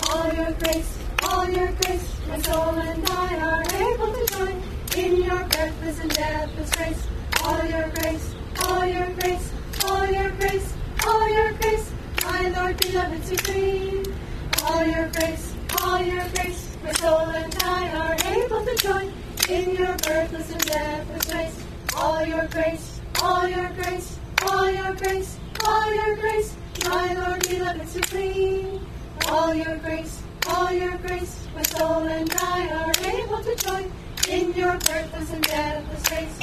all your grace, my soul and I are able to join in your birthless and deathless grace. All your grace, all your grace, all your grace, all your grace, my Lord beloved supreme. All your grace, my soul and I are able to join in your birthless and deathless grace. All your grace, all your grace, all your grace, all your grace, my Lord beloved supreme. All your grace, my soul and I are able to join in your birthless and deathless grace.